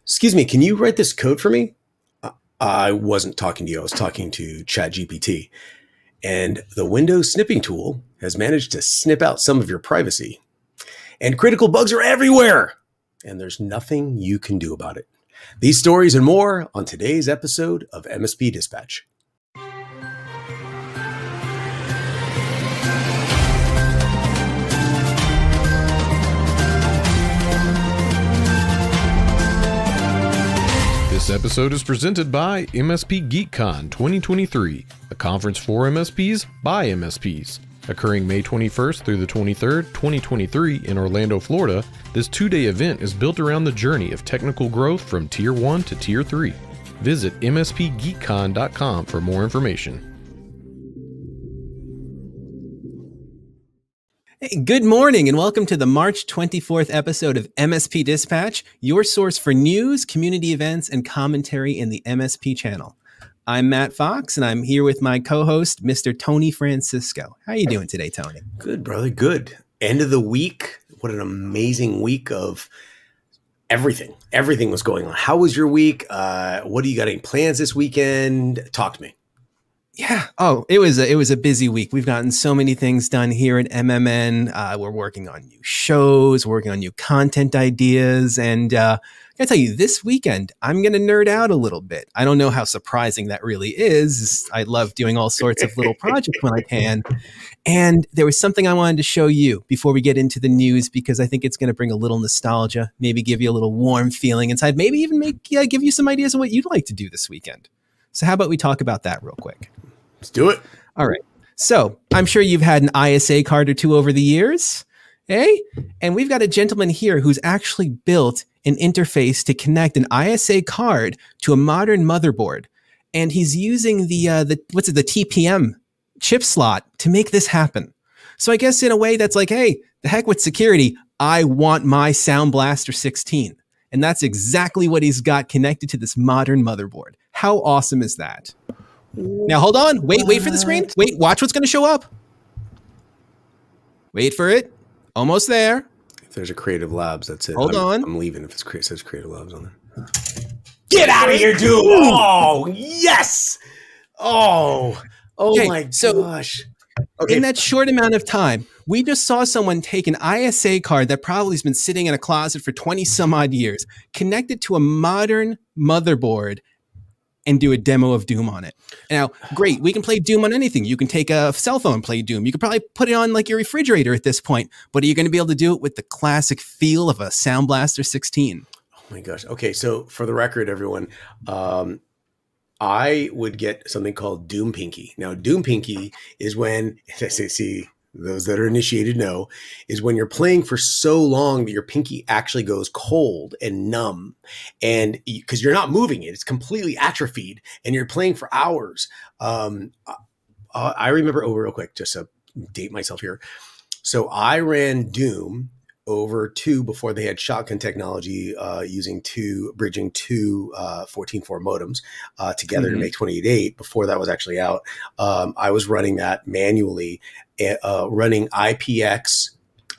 Excuse me, can you write this code for me? I wasn't talking to you. I was talking to ChatGPT. And the Windows snipping tool has managed to snip out some of your privacy. And critical bugs are everywhere. And there's nothing you can do about it. These stories and more on today's episode of MSP Dispatch. This episode is presented by MSP GeekCon 2023, a conference for MSPs by MSPs. Occurring May 21st through the 23rd, 2023 in Orlando, Florida, this two-day event is built around the journey of technical growth from Tier 1 to Tier 3. Visit mspgeekcon.com for more information. Hey, good morning and welcome to the March 24th episode of MSP Dispatch, your source for news, community events, and commentary in the MSP channel. I'm Matt Fox, and I'm here with my co-host, Mr. Tony Francisco. How are you doing today, Tony? Good, brother. Good. End of the week. What an amazing week of everything. Everything was going on. How was your week? What do you got? Any plans this weekend? Talk to me. Yeah. Oh, it was a busy week. We've gotten so many things done here at MMN. We're working on new shows, working on new content ideas, and I gotta tell you, this weekend I'm gonna nerd out a little bit. I don't know how surprising that really is. I love doing all sorts of little projects when I can, and there was something I wanted to show you before we get into the news because I think it's gonna bring a little nostalgia, maybe give you a little warm feeling inside, maybe even give you some ideas of what you'd like to do this weekend. So how about we talk about that real quick? Let's do it. All right. So I'm sure you've had an ISA card or two over the years, eh? And we've got a gentleman here who's actually built an interface to connect an ISA card to a modern motherboard. And he's using the TPM chip slot to make this happen. So I guess in a way that's like, hey, the heck with security. I want my Sound Blaster 16. And that's exactly what he's got connected to this modern motherboard. How awesome is that? Now, hold on. Wait for the screen. Wait, watch what's going to show up. Wait for it. Almost there. If there's a Creative Labs, that's it. Hold on. I'm leaving if it says Creative Labs on there. Get out of here, dude. Oh, yes. Oh Okay, my so gosh. Okay. in that short amount of time, we just saw someone take an ISA card that probably has been sitting in a closet for 20 some odd years, connect it to a modern motherboard, and do a demo of Doom on it. Now, great, we can play Doom on anything. You can take a cell phone and play Doom. You could probably put it on like your refrigerator at this point, but are you going to be able to do it with the classic feel of a Sound Blaster 16? Oh my gosh. Okay, so for the record, everyone, I would get something called Doom Pinky. Now, Doom Pinky is when, see, those that are initiated know, is when you're playing for so long that your pinky actually goes cold and numb, and because you're not moving it, it's completely atrophied, and you're playing for hours. I remember, real quick, just to date myself here. So I ran Doom over two before they had shotgun technology, bridging two 14.4 modems together to make 28.8. Before that was actually out, I was running that manually, running IPX,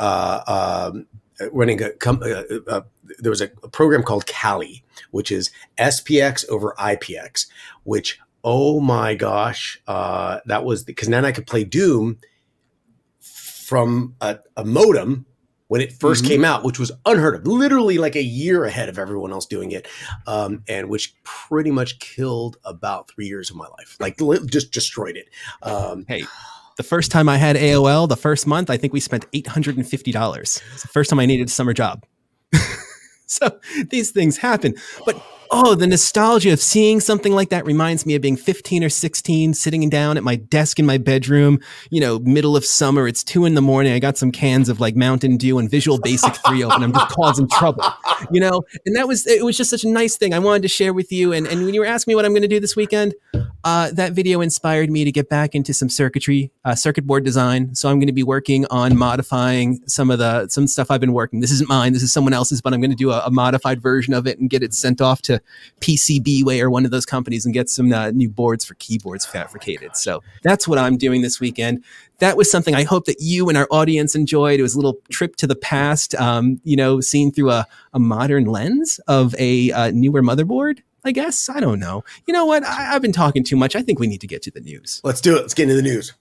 there was a program called Kali, which is SPX over IPX, which, oh my gosh, that was because then I could play Doom from a modem when it first came out, which was unheard of, literally like a year ahead of everyone else doing it, and which pretty much killed about 3 years of my life, like just destroyed it. Hey, the first time I had AOL, the first month, I think we spent $850. It's the first time I needed a summer job. So these things happen. But the nostalgia of seeing something like that reminds me of being 15 or 16, sitting down at my desk in my bedroom, middle of summer. It's 2 a.m. I got some cans of like Mountain Dew and Visual Basic 3 open. I'm just causing trouble, and it was just such a nice thing I wanted to share with you. And when you were asking me what I'm going to do this weekend, that video inspired me to get back into some circuit board design. So I'm going to be working on modifying some stuff I've been working. This isn't mine. This is someone else's, but I'm going to do a modified version of it and get it sent off to PCBWay or one of those companies and get some new boards for keyboards fabricated. So that's what I'm doing this weekend. That was something I hope that you and our audience enjoyed. It was a little trip to the past, seen through a modern lens of a newer motherboard. I guess. I don't know. You know what? I've been talking too much. I think we need to get to the news. Let's do it. Let's get into the news.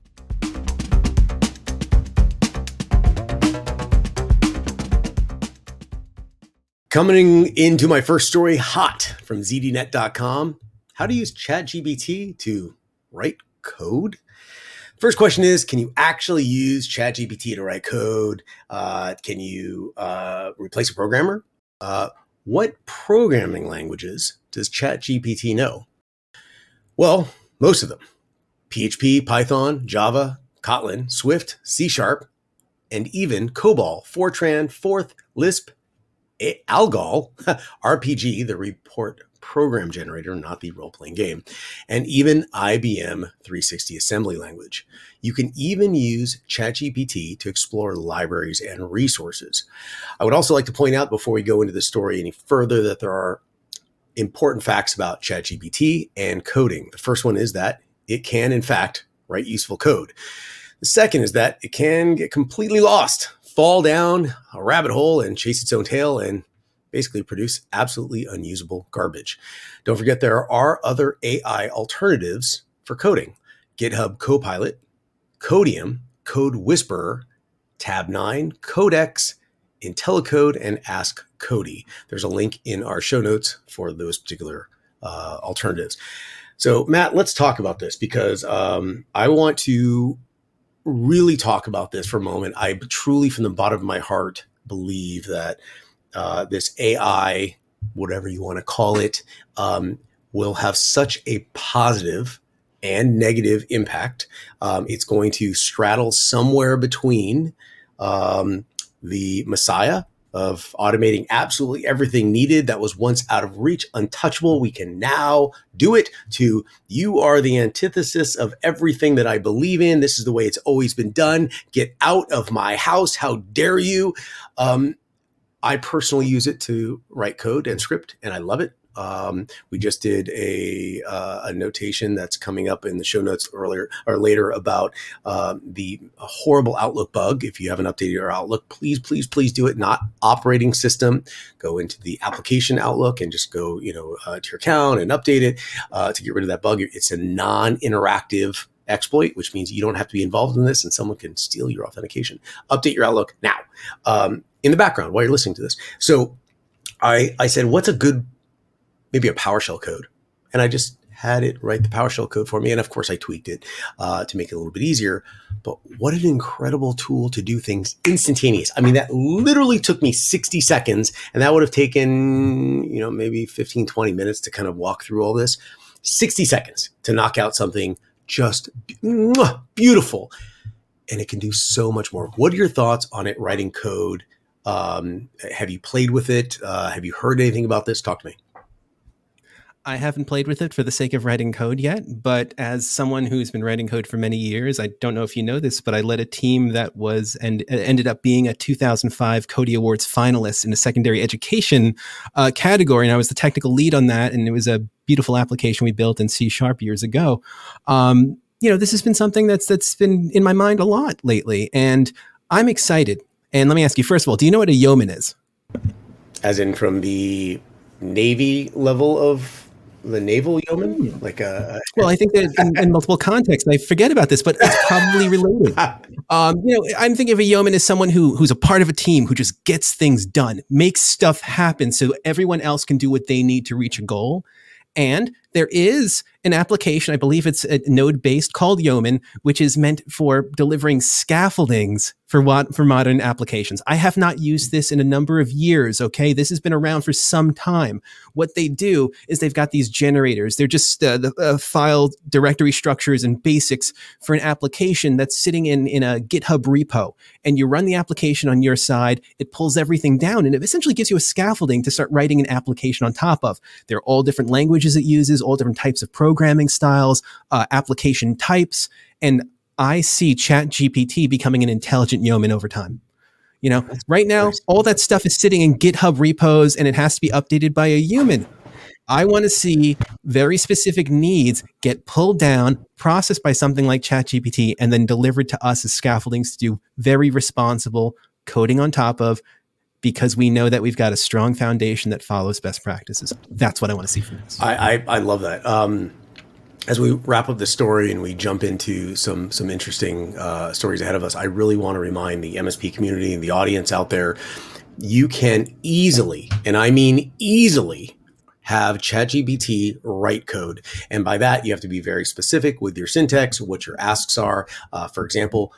Coming into my first story, hot from ZDNet.com. How to use ChatGPT to write code? First question is, can you actually use ChatGPT to write code? Can you replace a programmer? What programming languages does ChatGPT know? Well, most of them. PHP, Python, Java, Kotlin, Swift, C#, and even COBOL, Fortran, Forth, Lisp, Algol, RPG, the report program generator, not the role-playing game, and even IBM 360 assembly language. You can even use ChatGPT to explore libraries and resources. I would also like to point out before we go into the story any further that there are important facts about ChatGPT and coding. The first one is that it can, in fact, write useful code. The second is that it can get completely lost, fall down a rabbit hole and chase its own tail and basically produce absolutely unusable garbage. Don't forget there are other AI alternatives for coding. GitHub Copilot, Codium, Code Whisperer, Tab9, Codex, IntelliCode, and Ask Cody. There's a link in our show notes for those particular alternatives. So Matt, let's talk about this because I want to really talk about this for a moment. I truly, from the bottom of my heart, believe that this AI, whatever you want to call it, will have such a positive and negative impact. It's going to straddle somewhere between the messiah of automating absolutely everything needed that was once out of reach, untouchable. We can now do it, to you are the antithesis of everything that I believe in. This is the way it's always been done. Get out of my house. How dare you? I personally use it to write code and script, and I love it. We just did a notation that's coming up in the show notes earlier or later about the horrible Outlook bug. If you haven't updated your Outlook, please do it. Not operating system. Go into the application Outlook and just go, to your account and update it to get rid of that bug. It's a non-interactive exploit, which means you don't have to be involved in this and someone can steal your authentication. Update your Outlook now in the background while you're listening to this. So I said, what's a good, maybe a PowerShell code? And I just had it write the PowerShell code for me. And of course I tweaked it to make it a little bit easier, but what an incredible tool to do things instantaneous. I mean, that literally took me 60 seconds and that would have taken, maybe 15, 20 minutes to kind of walk through all this. 60 seconds to knock out something just beautiful. And it can do so much more. What are your thoughts on it writing code? Have you played with it? Have you heard anything about this? Talk to me. I haven't played with it for the sake of writing code yet, but as someone who's been writing code for many years, I don't know if you know this, but I led a team that was and ended up being a 2005 Cody Awards finalist in the secondary education category. And I was the technical lead on that. And it was a beautiful application we built in C# years ago. This has been something that's been in my mind a lot lately, and I'm excited. And let me ask you, first of all, do you know what a yeoman is? As in from the Navy level of the naval yeoman? Well, I think that in multiple contexts, I forget about this, but it's probably related. I'm thinking of a yeoman as someone who's a part of a team, who just gets things done, makes stuff happen so everyone else can do what they need to reach a goal. And there is an application, I believe it's a node-based, called Yeoman, which is meant for delivering scaffoldings for modern applications. I have not used this in a number of years, okay? This has been around for some time. What they do is they've got these generators. They're just the file directory structures and basics for an application that's sitting in a GitHub repo. And you run the application on your side, it pulls everything down, and it essentially gives you a scaffolding to start writing an application on top of. There are all different languages it uses, languages, all different types of programming styles, application types. And I see ChatGPT becoming an intelligent yeoman over time. You know, right now, all that stuff is sitting in GitHub repos and it has to be updated by a human. I want to see very specific needs get pulled down, processed by something like ChatGPT, and then delivered to us as scaffoldings to do very responsible coding on top of, because we know that we've got a strong foundation that follows best practices. That's what I want to see from this. I love that. As we wrap up the story and we jump into some interesting stories ahead of us, I really want to remind the MSP community and the audience out there, you can easily, and I mean easily, have ChatGPT write code. And by that, you have to be very specific with your syntax, what your asks are. For example,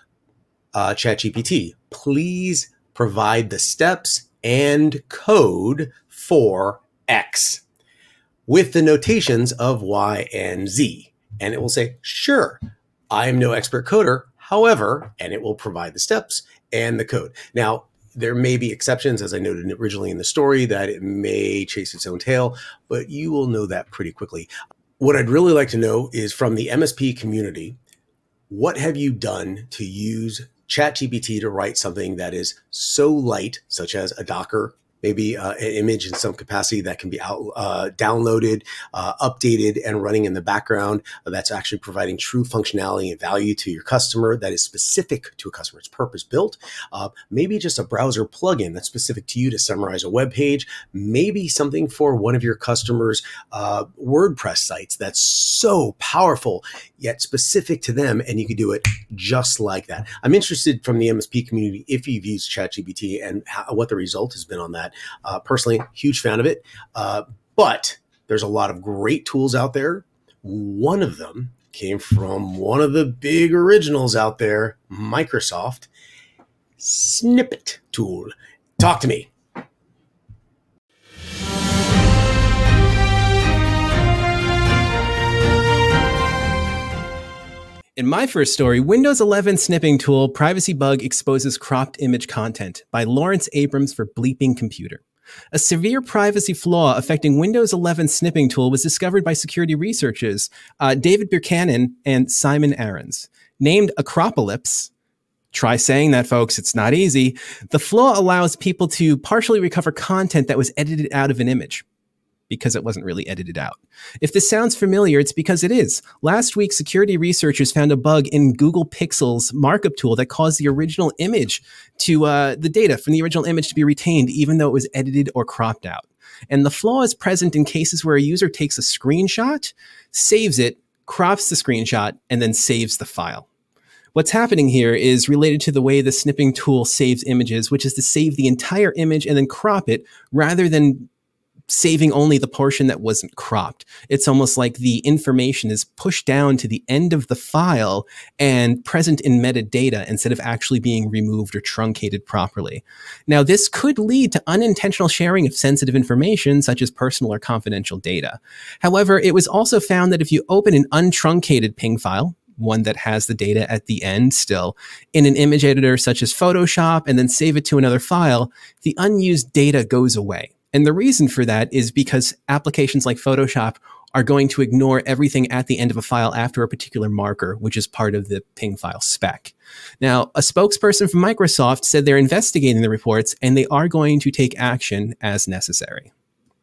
ChatGPT, please provide the steps and code for X with the notations of Y and Z. And it will say, sure, I am no expert coder. However, and it will provide the steps and the code. Now, there may be exceptions, as I noted originally in the story, that it may chase its own tail, but you will know that pretty quickly. What I'd really like to know is from the MSP community, what have you done to use ChatGPT to write something that is so light, such as a Docker, maybe an image in some capacity that can be downloaded, updated, and running in the background. That's actually providing true functionality and value to your customer that is specific to a customer. It's purpose built. Maybe just a browser plugin that's specific to you to summarize a web page. Maybe something for one of your customers' WordPress sites that's so powerful yet specific to them, and you can do it just like that. I'm interested from the MSP community if you've used ChatGPT and what the result has been on that. Personally, huge fan of it. But there's a lot of great tools out there. One of them came from one of the big originals out there, Microsoft Snippet tool. Talk to me. In my first story, Windows 11 snipping tool privacy bug exposes cropped image content by Lawrence Abrams for Bleeping Computer. A severe privacy flaw affecting Windows 11 snipping tool was discovered by security researchers David Buchanan and Simon Ahrens. Named Acropolis, try saying that, folks, it's not easy. The flaw allows people to partially recover content that was edited out of an image, because it wasn't really edited out. If this sounds familiar, it's because it is. Last week, security researchers found a bug in Google Pixel's markup tool that caused the original image to, the data from the original image to be retained, even though it was edited or cropped out. And the flaw is present in cases where a user takes a screenshot, saves it, crops the screenshot, and then saves the file. What's happening here is related to the way the snipping tool saves images, which is to save the entire image and then crop it rather than saving only the portion that wasn't cropped. It's almost like the information is pushed down to the end of the file and present in metadata instead of actually being removed or truncated properly. Now, this could lead to unintentional sharing of sensitive information, such as personal or confidential data. However, it was also found that if you open an untruncated PNG file, one that has the data at the end still, in an image editor such as Photoshop, and then save it to another file, the unused data goes away. And the reason for that is because applications like Photoshop are going to ignore everything at the end of a file after a particular marker, which is part of the PNG file spec. Now, a spokesperson from Microsoft said they're investigating the reports and they are going to take action as necessary.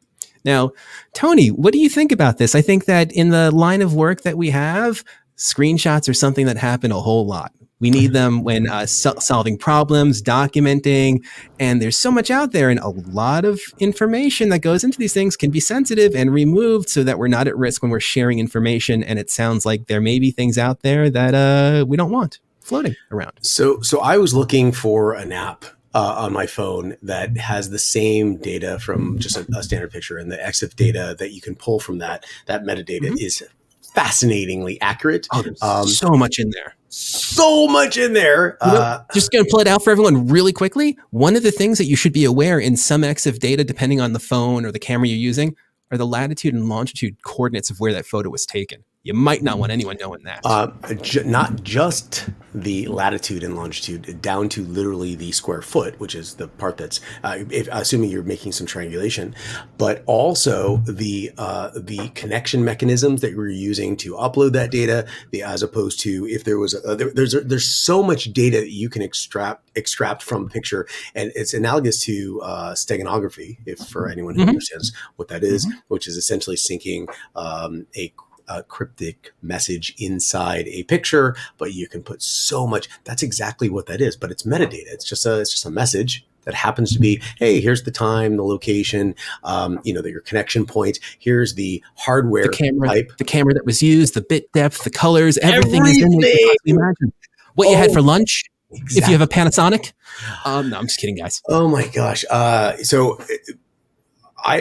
Now, Tony, what do you think about this? I think that in the line of work that we have, screenshots are something that happen a whole lot. We need them when solving problems, documenting, and there's so much out there, and a lot of information that goes into these things can be sensitive and removed so that we're not at risk when we're sharing information. And it sounds like there may be things out there that we don't want floating around. So I was looking for an app on my phone that has the same data from just a standard picture, and the EXIF data that you can pull from that metadata is fascinatingly accurate. Oh, there's so much in there. So much in there. Just going to pull it out for everyone really quickly. One of the things that you should be aware in some EXIF data, depending on the phone or the camera you're using, are the latitude and longitude coordinates of where that photo was taken. You might not want anyone knowing that. Not just the latitude and longitude, down to literally the square foot, which is the part that's, assuming you're making some triangulation, but also the connection mechanisms that you're using to upload that data, as opposed to if there was there's so much data that you can extract from a picture, and it's analogous to steganography, if for anyone who understands what that is, which is essentially syncing a cryptic message inside a picture, but you can put so much. That's exactly what that is, but it's metadata. It's just a message that happens to be, hey, here's the time, the location, your connection point. Here's the hardware, the camera that was used, the bit depth, the colors, everything is in there. Imagine what you had for lunch. Exactly. If you have a Panasonic. No, I'm just kidding, guys. Oh my gosh. So I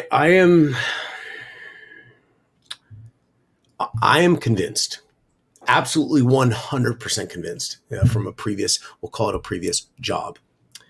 am convinced, absolutely 100% convinced, from we'll call it a previous job,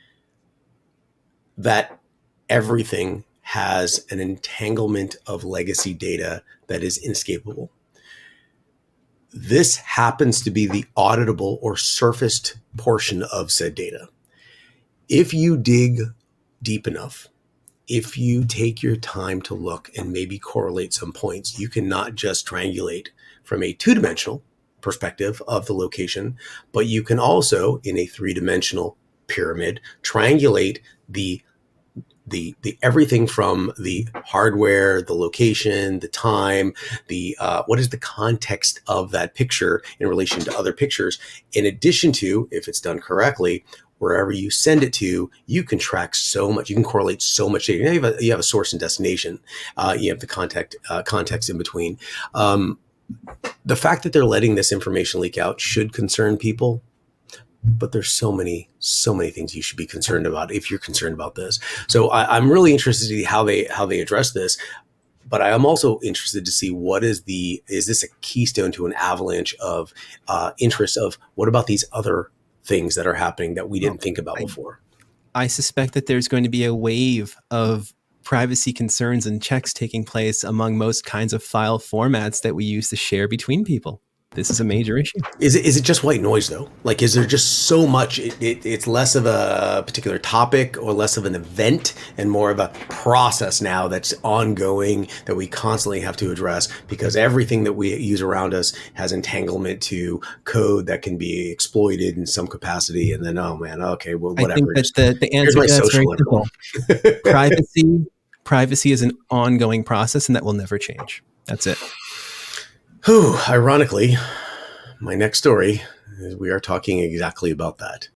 that everything has an entanglement of legacy data that is inescapable. This happens to be the auditable or surfaced portion of said data. If you dig deep enough, if you take your time to look and maybe correlate some points, you can not just triangulate from a two-dimensional perspective of the location, but you can also, in a three-dimensional pyramid, triangulate the everything from the hardware, the location, the time, what is the context of that picture in relation to other pictures, in addition to, if it's done correctly, wherever you send it to, you can track so much. You can correlate so much data. You have a source and destination. You have the context in between. The fact that they're letting this information leak out should concern people, but there's so many things you should be concerned about if you're concerned about this. So I'm really interested to see how they address this. But I am also interested to see is this a keystone to an avalanche of interest of what about these other things that are happening that we didn't think about before? I suspect that there's going to be a wave of privacy concerns and checks taking place among most kinds of file formats that we use to share between people. This is a major issue. Is it just white noise though? Like, is there just so much? It's less of a particular topic or less of an event and more of a process now that's ongoing that we constantly have to address, because everything that we use around us has entanglement to code that can be exploited in some capacity. And then, oh man, okay, well, whatever. I think that the answer to that's very simple. Privacy is an ongoing process, and that will never change. That's it. Whew, ironically, my next story is we are talking exactly about that.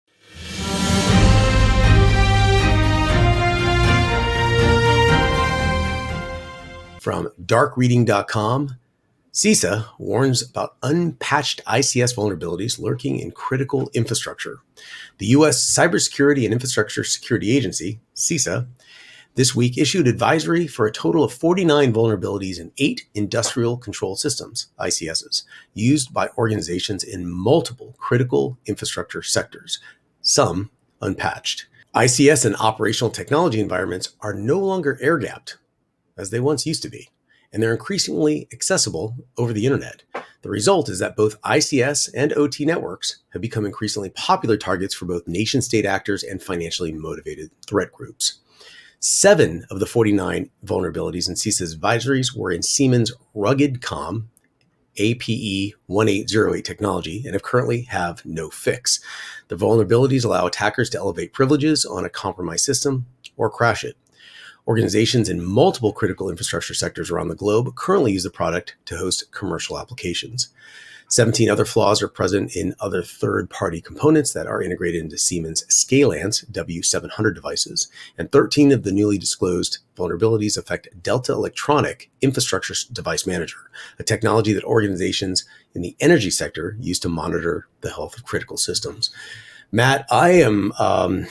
From darkreading.com, CISA warns about unpatched ICS vulnerabilities lurking in critical infrastructure. The U.S. Cybersecurity and Infrastructure Security Agency, CISA, this week issued advisory for a total of 49 vulnerabilities in 8 industrial control systems, ICSs, used by organizations in multiple critical infrastructure sectors, some unpatched. ICS and operational technology environments are no longer air-gapped, as they once used to be, and they're increasingly accessible over the internet. The result is that both ICS and OT networks have become increasingly popular targets for both nation-state actors and financially motivated threat groups. 7 of the 49 vulnerabilities in CISA's advisories were in Siemens RuggedCom APE 1808 technology and currently have no fix. The vulnerabilities allow attackers to elevate privileges on a compromised system or crash it. Organizations in multiple critical infrastructure sectors around the globe currently use the product to host commercial applications. 17 other flaws are present in other third-party components that are integrated into Siemens Scalance W700 devices, and 13 of the newly disclosed vulnerabilities affect Delta Electronic Infrastructure Device Manager, a technology that organizations in the energy sector use to monitor the health of critical systems. Matt, I'm going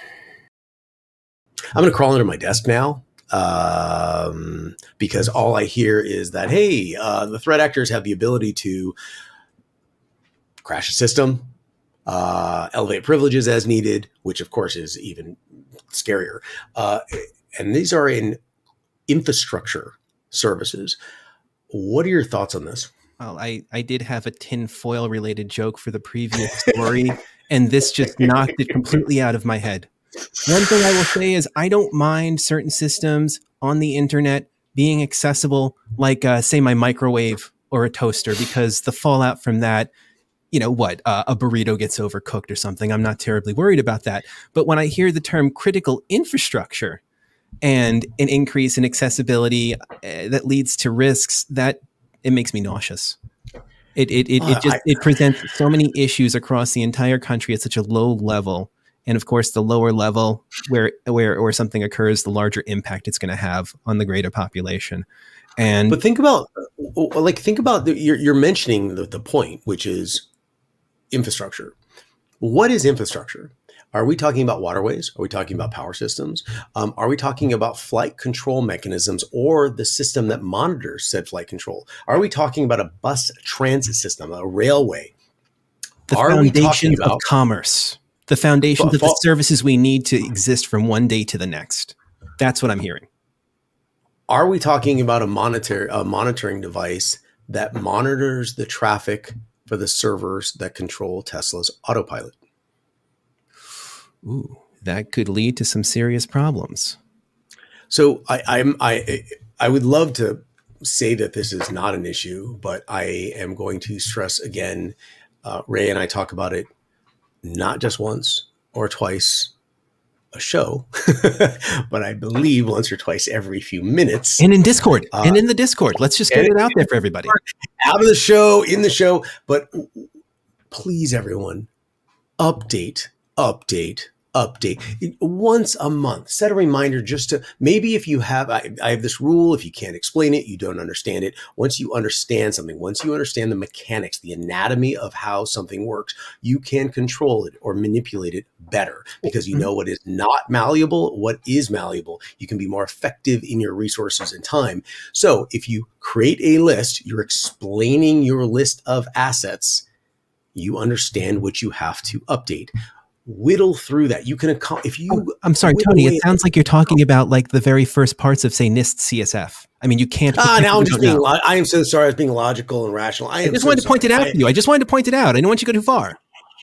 to crawl under my desk now. Because all I hear is that, hey, the threat actors have the ability to crash a system, elevate privileges as needed, which of course is even scarier. And these are in infrastructure services. What are your thoughts on this? Well, I did have a tinfoil related joke for the previous story, and this just knocked it completely out of my head. One thing I will say is I don't mind certain systems on the internet being accessible, like, say, my microwave or a toaster, because the fallout from that, a burrito gets overcooked or something, I'm not terribly worried about that. But when I hear the term critical infrastructure and an increase in accessibility that leads to risks, that it makes me nauseous. It presents so many issues across the entire country at such a low level. And of course, the lower level where something occurs, the larger impact it's going to have on the greater population. But think about you're mentioning the point, which is infrastructure. What is infrastructure? Are we talking about waterways? Are we talking about power systems? Are we talking about flight control mechanisms or the system that monitors said flight control? Are we talking about a bus transit system, a railway? The foundations of commerce, the foundations of the services we need to exist from one day to the next. That's what I'm hearing. Are we talking about a monitoring device that monitors the traffic for the servers that control Tesla's autopilot? Ooh, that could lead to some serious problems. So I would love to say that this is not an issue, but I am going to stress again, Ray and I talk about it not just once or twice a show, but I believe once or twice every few minutes. And in Discord, in the Discord. Let's just get it out there for everybody. Out of the show, in the show. But please, everyone, update once a month. Set a reminder just to, maybe if you have, I have this rule, if you can't explain it, you don't understand it. Once you understand something, once you understand the mechanics, the anatomy of how something works, you can control it or manipulate it better because you know what is not malleable, what is malleable. You can be more effective in your resources and time. So if you create a list, you're explaining your list of assets, you understand what you have to update. Whittle through that. You can, if you. I'm sorry, Tony. It sounds like you're talking about like the very first parts of, say, NIST CSF. I mean, you can't. Now I'm just being. I am so sorry. I was being logical and rational. I just wanted to point it out to you. I just wanted to point it out. I don't want you to go too far.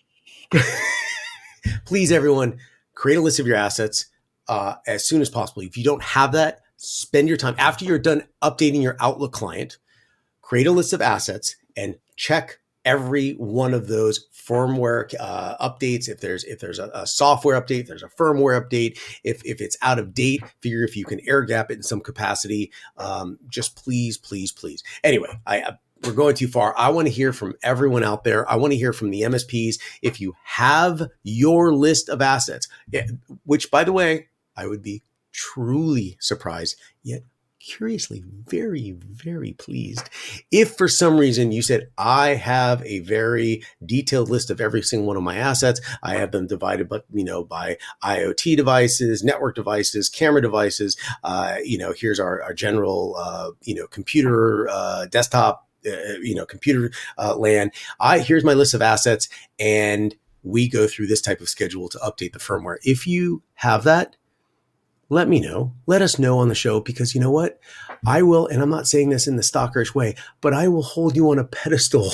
Please, everyone, create a list of your assets as soon as possible. If you don't have that, spend your time after you're done updating your Outlook client. Create a list of assets and check every one of those firmware updates. If there's a software update, there's a firmware update. If it's out of date, figure if you can air gap it in some capacity. Just please. Anyway, we're going too far. I want to hear from everyone out there. I want to hear from the MSPs. If you have your list of assets, which by the way, I would be truly surprised, yet curiously very, very pleased if for some reason you said, I have a very detailed list of every single one of my assets. I have them divided, by IoT devices, network devices, camera devices. Here's our general, computer, desktop, computer LAN. Here's my list of assets. And we go through this type of schedule to update the firmware. If you have that, let me know. Let us know on the show, because you know what? I will, and I'm not saying this in the stalkerish way, but I will hold you on a pedestal.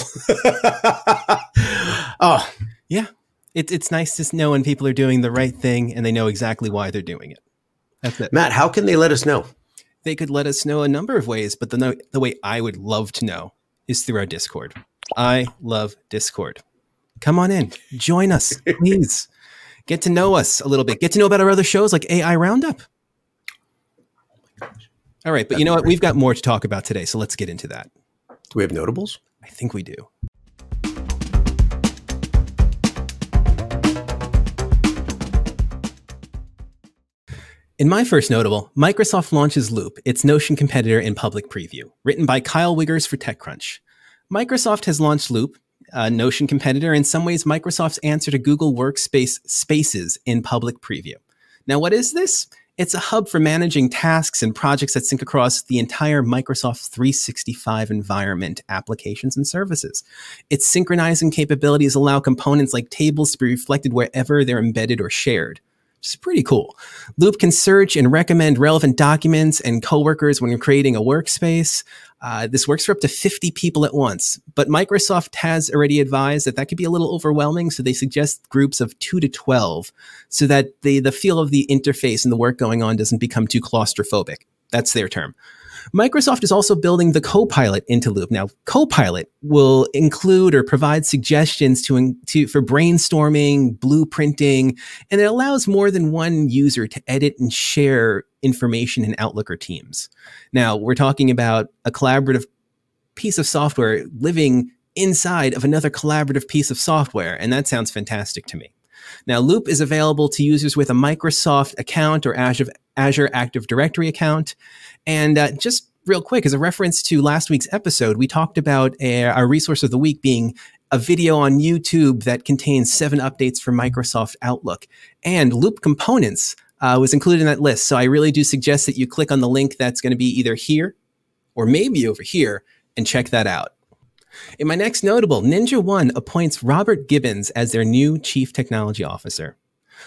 Oh, yeah. It's nice to know when people are doing the right thing and they know exactly why they're doing it. That's it. Matt, how can they let us know? They could let us know a number of ways, but the way I would love to know is through our Discord. I love Discord. Come on in. Join us, please. Get to know us a little bit. Get to know about our other shows like AI Roundup. All right, but you know what? We've got more to talk about today, so let's get into that. Do we have notables? I think we do. In my first notable, Microsoft launches Loop, its Notion competitor, in public preview. Written by Kyle Wiggers for TechCrunch. Microsoft has launched Loop, a Notion competitor, in some ways Microsoft's answer to Google Workspace Spaces, in public preview. Now, what is this? It's a hub for managing tasks and projects that sync across the entire Microsoft 365 environment, applications and services. Its synchronizing capabilities allow components like tables to be reflected wherever they're embedded or shared. which is pretty cool. Loop can search and recommend relevant documents and coworkers when you're creating a workspace. This works for up to 50 people at once, but Microsoft has already advised that could be a little overwhelming, so they suggest groups of 2 to 12 so that the feel of the interface and the work going on doesn't become too claustrophobic. That's their term. Microsoft is also building the Copilot into Loop. Now, Copilot will include or provide suggestions for brainstorming, blueprinting, and it allows more than one user to edit and share information in Outlook or Teams. Now, we're talking about a collaborative piece of software living inside of another collaborative piece of software, and that sounds fantastic to me. Now, Loop is available to users with a Microsoft account or Azure Active Directory account. And just real quick, as a reference to last week's episode, we talked about our resource of the week being a video on YouTube that contains 7 updates for Microsoft Outlook. And Loop Components was included in that list. So I really do suggest that you click on the link that's going to be either here or maybe over here and check that out. In my next notable, NinjaOne appoints Robert Gibbons as their new Chief Technology Officer.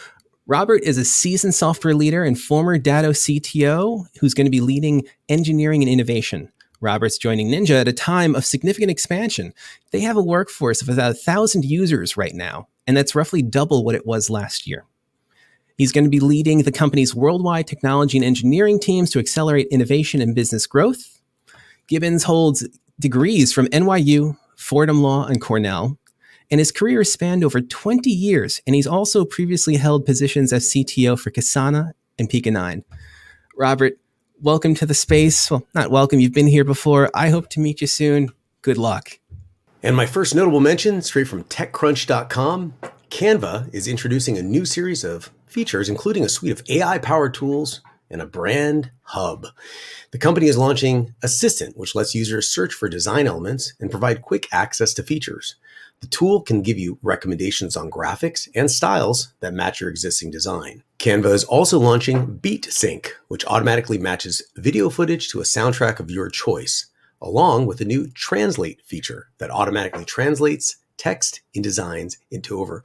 Robert is a seasoned software leader and former Datto CTO who's going to be leading engineering and innovation. Robert's joining Ninja at a time of significant expansion. They have a workforce of about 1,000 users right now, and that's roughly double what it was last year. He's going to be leading the company's worldwide technology and engineering teams to accelerate innovation and business growth. Gibbons holds degrees from NYU, Fordham Law, and Cornell, and his career spanned over 20 years, and he's also previously held positions as CTO for Kasana and Pika 9. Robert, welcome to the space. Well, not welcome, you've been here before. I hope to meet you soon. Good luck. And my first notable mention, straight from TechCrunch.com, Canva is introducing a new series of features, including a suite of AI-powered tools and a brand hub. The company is launching Assistant, which lets users search for design elements and provide quick access to features. The tool can give you recommendations on graphics and styles that match your existing design. Canva is also launching BeatSync, which automatically matches video footage to a soundtrack of your choice, along with a new Translate feature that automatically translates text in designs into over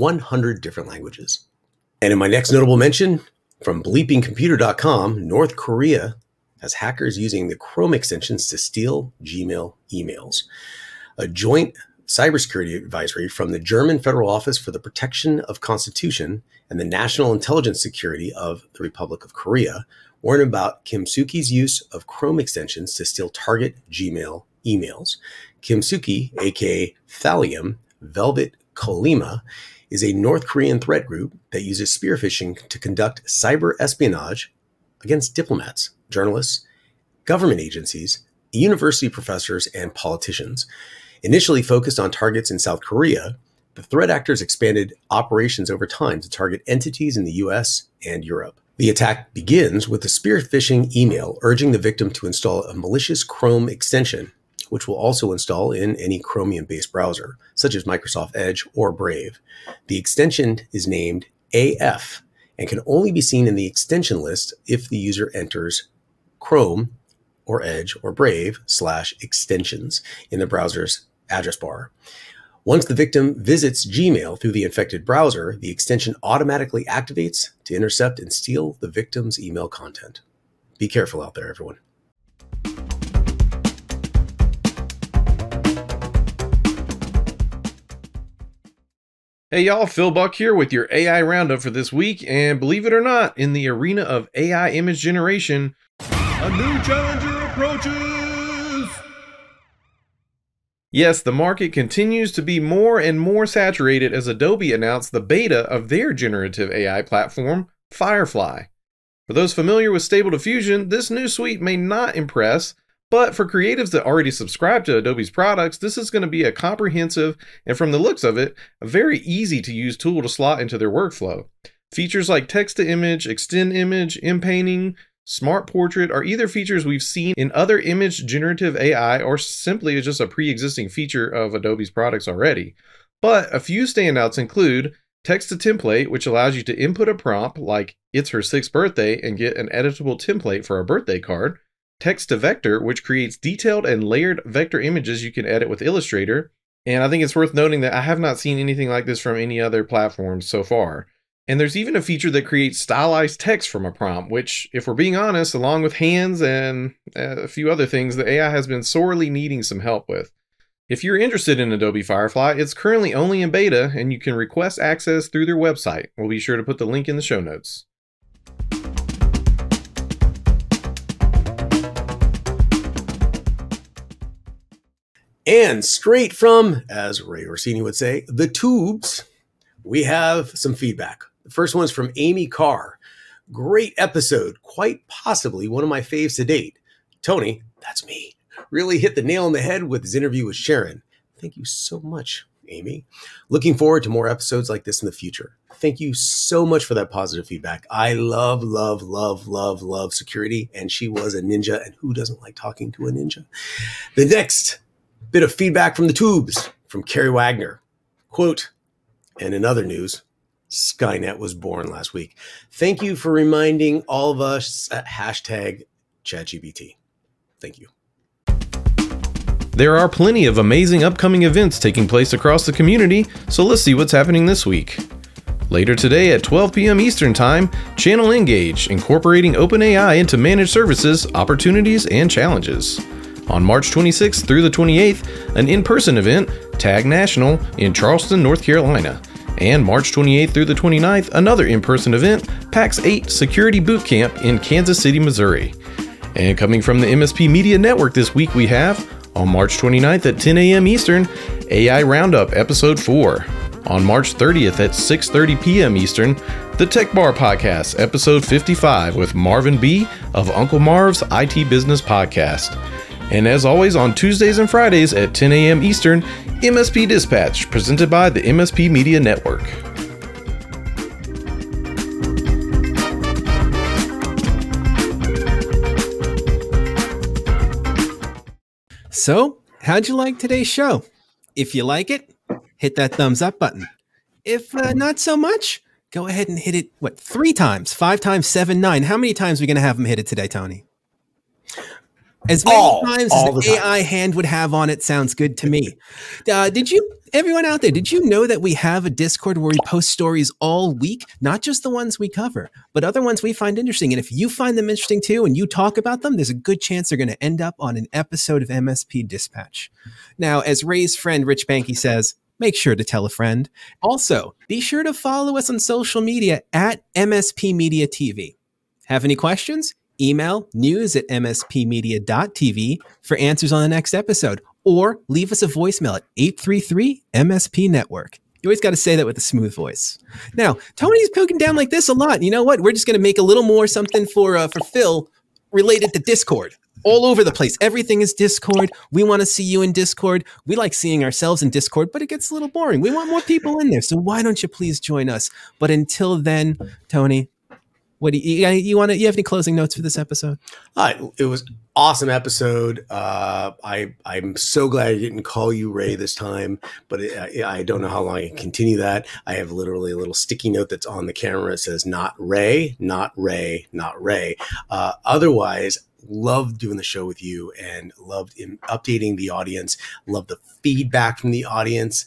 100 different languages. And in my next notable mention, from bleepingcomputer.com, North Korea has hackers using the Chrome extensions to steal Gmail emails. A joint cybersecurity advisory from the German Federal Office for the Protection of Constitution and the National Intelligence Security of the Republic of Korea warned about Kim Soo-kie's use of Chrome extensions to steal target Gmail emails. Kim Soo-kie, aka Thallium Velvet Kolima, is a North Korean threat group that uses spear phishing to conduct cyber espionage against diplomats, journalists, government agencies, university professors, and politicians. Initially focused on targets in South Korea, the threat actors expanded operations over time to target entities in the US and Europe. The attack begins with a spear phishing email urging the victim to install a malicious Chrome extension, which will also install in any Chromium-based browser, such as Microsoft Edge or Brave. The extension is named AF and can only be seen in the extension list if the user enters Chrome or Edge or Brave/extensions in the browser's address bar. Once the victim visits Gmail through the infected browser, the extension automatically activates to intercept and steal the victim's email content. Be careful out there, everyone. Hey y'all, Phil Buck here with your AI roundup for this week, and believe it or not, in the arena of AI image generation, a new challenger approaches! Yes, the market continues to be more and more saturated as Adobe announced the beta of their generative AI platform, Firefly. For those familiar with Stable Diffusion, this new suite may not impress, but for creatives that already subscribe to Adobe's products, this is going to be a comprehensive, and from the looks of it, a very easy to use tool to slot into their workflow. Features like text to image, extend image, inpainting, smart portrait are either features we've seen in other image generative AI or simply just a pre-existing feature of Adobe's products already. But a few standouts include text to template, which allows you to input a prompt like it's her 6th birthday and get an editable template for a birthday card. Text to vector, which creates detailed and layered vector images you can edit with Illustrator. And I think it's worth noting that I have not seen anything like this from any other platforms so far. And there's even a feature that creates stylized text from a prompt, which, if we're being honest, along with hands and a few other things, the AI has been sorely needing some help with. If you're interested in Adobe Firefly, it's currently only in beta, and you can request access through their website. We'll be sure to put the link in the show notes. And straight from, as Ray Orsini would say, the tubes, we have some feedback. The first one's from Amy Carr. Great episode, quite possibly one of my faves to date. Tony, that's me, really hit the nail on the head with his interview with Sharon. Thank you so much, Amy. Looking forward to more episodes like this in the future. Thank you so much for that positive feedback. I love security, and she was a ninja, and who doesn't like talking to a ninja? The next bit of feedback from the tubes from Carrie Wagner. Quote, and in other news, Skynet was born last week. Thank you for reminding all of us at hashtag ChatGPT. Thank you. There are plenty of amazing upcoming events taking place across the community, so let's see what's happening this week. Later today at 12 p.m. Eastern Time, Channel Engage, incorporating OpenAI into managed services, opportunities, and challenges. On March 26th through the 28th, an in-person event, Tag National, in Charleston, North Carolina. And March 28th through the 29th, another in-person event, PAX 8 Security Bootcamp in Kansas City, Missouri. And coming from the MSP Media Network this week, we have, on March 29th at 10 a.m. Eastern, AI Roundup Episode 4. On March 30th at 6:30 p.m. Eastern, the Tech Bar Podcast, Episode 55 with Marvin B. of Uncle Marv's IT Business Podcast. And as always, on Tuesdays and Fridays at 10 a.m. Eastern, MSP Dispatch, presented by the MSP Media Network. So, how'd you like today's show? If you like it, hit that thumbs up button. If not so much, go ahead and hit it, 3 times? 5 times 7, 9. How many times are we going to have them hit it today, Tony? As many times as the AI hand would have on it sounds good to me. Everyone out there, did you know that we have a Discord where we post stories all week? Not just the ones we cover, but other ones we find interesting. And if you find them interesting too, and you talk about them, there's a good chance they're going to end up on an episode of MSP Dispatch. Now, as Ray's friend Rich Banky says, make sure to tell a friend. Also, be sure to follow us on social media at MSP Media TV. Have any questions? Email news@mspmedia.tv for answers on the next episode, or leave us a voicemail at 833-MSP-Network. You always got to say that with a smooth voice. Now, Tony's poking down like this a lot. You know what? We're just going to make a little more something for Phil related to Discord. All over the place. Everything is Discord. We want to see you in Discord. We like seeing ourselves in Discord, but it gets a little boring. We want more people in there. So why don't you please join us? But until then, Tony, what do you have any closing notes for this episode? It was an awesome episode. I'm so glad I didn't call you Ray this time, but I don't know how long I can continue that. I have literally a little sticky note that's on the camera. It says, not Ray, not Ray, not Ray. Otherwise, loved doing the show with you and loved updating the audience. Loved the feedback from the audience.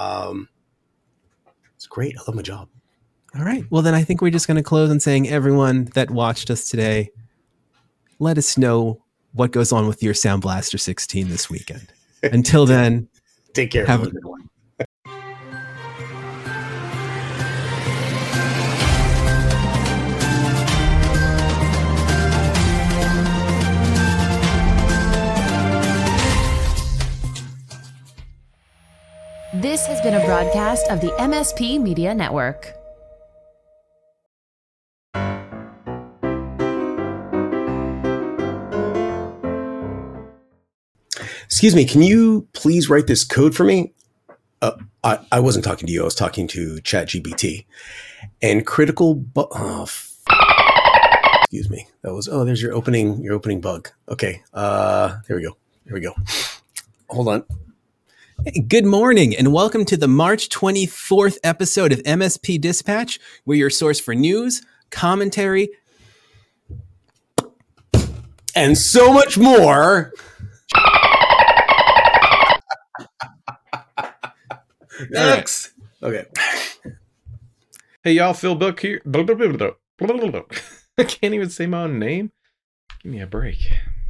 It's great. I love my job. All right. Well, then I think we're just going to close on saying, everyone that watched us today, let us know what goes on with your Sound Blaster 16 this weekend. Until then, take care. Have a good one. This has been a broadcast of the MSP Media Network. Excuse me, can you please write this code for me? I wasn't talking to you. I was talking to ChatGPT. And excuse me. That was, there's your opening bug. Okay. Here we go. Hold on. Hey, good morning and welcome to the March 24th episode of MSP Dispatch. We're your source for news, commentary, and so much more. Next. Okay. Hey, y'all, Phil Buck here. I can't even say my own name. Give me a break.